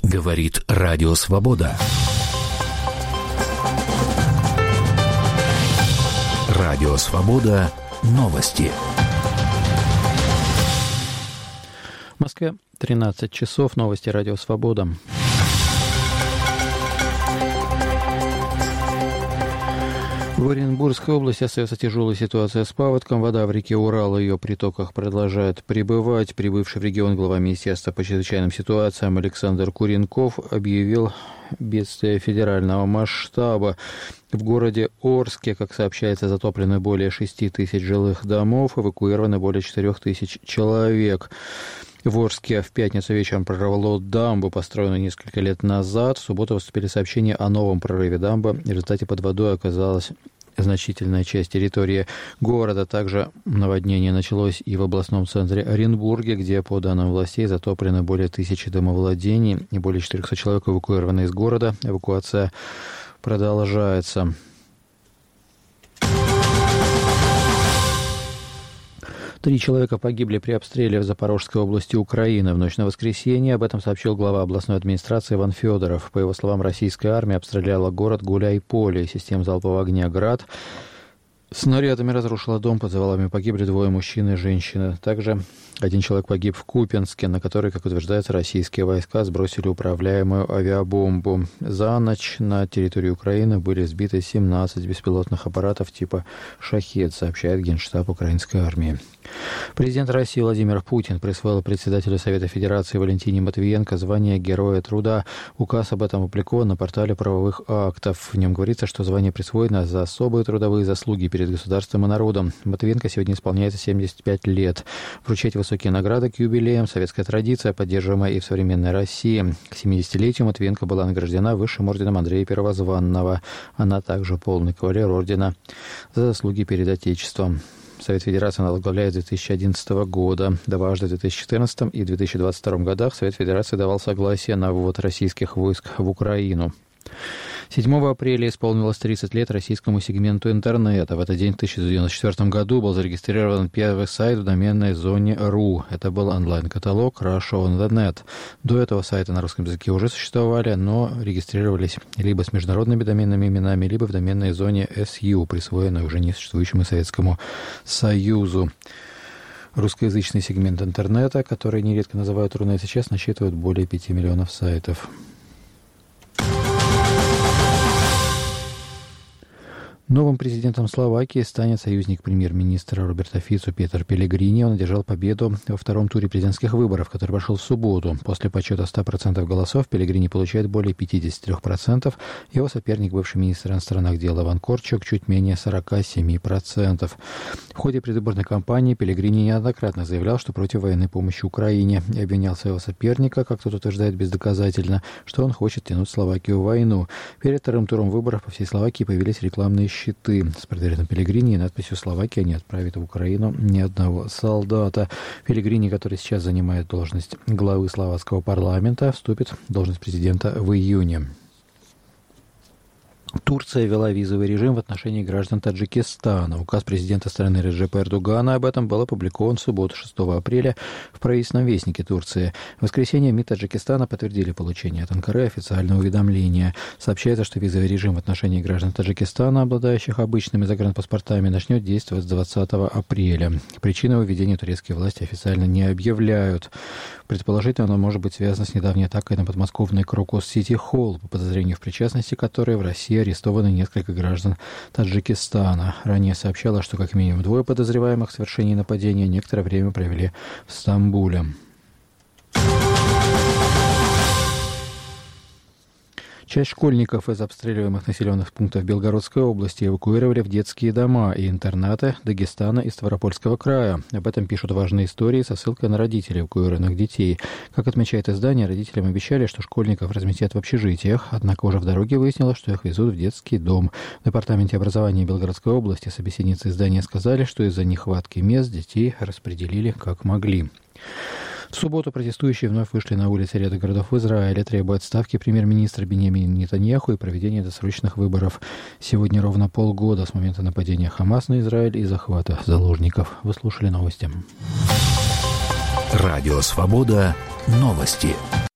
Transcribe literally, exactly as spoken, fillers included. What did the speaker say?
Говорит Радио Свобода. Радио Свобода. Новости. В Москве тринадцать часов. Новости Радио Свобода. В Оренбургской области остается тяжелая ситуация с паводком. Вода в реке Урал и ее притоках продолжает прибывать. Прибывший в регион глава Министерства по чрезвычайным ситуациям Александр Куренков объявил бедствие федерального масштаба. В городе Орске, как сообщается, затоплены более шести тысяч жилых домов, эвакуировано более четырех тысяч человек. В Орске в пятницу вечером прорвало дамбу, построенную несколько лет назад. В субботу поступили сообщения о новом прорыве дамбы. В результате под водой оказалась значительная часть территории города. Также наводнение началось и в областном центре Оренбурге, где, по данным властей, затоплено более тысячи домовладений и более четырехсот человек эвакуированы из города. Эвакуация продолжается. Три человека погибли при обстреле в Запорожской области Украины в ночь на воскресенье. Об этом сообщил глава областной администрации Иван Федоров. По его словам, российская армия обстреляла город Гуляйполе. Система залпового огня «Град» снарядами разрушила дом. Под завалами погибли двое мужчин и женщины. Также один человек погиб в Купянске, на который, как утверждается, российские войска сбросили управляемую авиабомбу. За ночь на территории Украины были сбиты семнадцать беспилотных аппаратов типа «Шахед», сообщает Генштаб украинской армии. Президент России Владимир Путин присвоил председателю Совета Федерации Валентине Матвиенко звание Героя труда. Указ об этом опубликован на портале правовых актов. В нем говорится, что звание присвоено за особые трудовые заслуги перед государством и народом. Матвиенко сегодня исполняется семьдесят пять лет. Вручать высокие награды к юбилеям – советская традиция, поддерживаемая и в современной России. К семидесятилетию Матвиенко была награждена высшим орденом Андрея Первозванного. Она также полный кавалер ордена за заслуги перед Отечеством. Совет Федерации она возглавляет с две тысячи одиннадцатого года. Дважды в две тысячи четырнадцатом и две тысячи двадцать втором годах Совет Федерации давал согласие на вывод российских войск в Украину. седьмого апреля исполнилось тридцать лет российскому сегменту интернета. В этот день, в тысяча девятьсот девяносто четвёртом году, был зарегистрирован первый сайт в доменной зоне .ру. Это был онлайн-каталог Russia on the Net. До этого сайты на русском языке уже существовали, но регистрировались либо с международными доменными именами, либо в доменной зоне эс ю, присвоенной уже несуществующему Советскому Союзу. Русскоязычный сегмент интернета, который нередко называют Рунет, сейчас насчитывает более пяти миллионов сайтов. Новым президентом Словакии станет союзник премьер-министра Роберта Фицу Петер Пелегрини. Он одержал победу во втором туре президентских выборов, который прошел в субботу. После подсчета ста процентов голосов Пелегрини получает более пятьдесят три процента. Его соперник, бывший министр иностранных дел Иван Корчок, чуть менее сорок семь процентов. В ходе предвыборной кампании Пелегрини неоднократно заявлял, что против военной помощи Украине, и обвинял своего соперника, как тот утверждает бездоказательно, что он хочет тянуть Словакию в войну. Перед вторым туром выборов по всей Словакии появились рекламные щиты с портретом Пелегрини и надписью «Словакия не отправит в Украину ни одного солдата». Пелегрини, который сейчас занимает должность главы словацкого парламента, вступит в должность президента в июне. Турция ввела визовый режим в отношении граждан Таджикистана. Указ президента страны Реджепа Эрдогана об этом был опубликован в субботу, шестого апреля, в правительственном вестнике Турции. В воскресенье МИД Таджикистана подтвердили получение от Анкары официального уведомления. Сообщается, что визовый режим в отношении граждан Таджикистана, обладающих обычными загранпаспортами, начнет действовать с двадцатого апреля. Причиной введения турецкие власти официально не объявляют. Предположительно, оно может быть связано с недавней атакой на подмосковный Крокус Сити Холл, по подозрению в причастности которой в России арестованы несколько граждан Таджикистана. Ранее сообщалось, что как минимум двое подозреваемых в совершении нападения некоторое время провели в Стамбуле. Часть школьников из обстреливаемых населенных пунктов Белгородской области эвакуировали в детские дома и интернаты Дагестана и Ставропольского края. Об этом пишут важные истории со ссылкой на родителей эвакуированных детей. Как отмечает издание, родителям обещали, что школьников разместят в общежитиях, однако уже в дороге выяснилось, что их везут в детский дом. В Департаменте образования Белгородской области собеседницы издания сказали, что из-за нехватки мест детей распределили как могли. В субботу протестующие вновь вышли на улицы ряда городов Израиля, требуя отставки премьер-министра Биньямина Нетаньяху и проведения досрочных выборов. Сегодня ровно полгода с момента нападения Хамас на Израиль и захвата заложников. Вы слушали новости. Радио Свобода. Новости.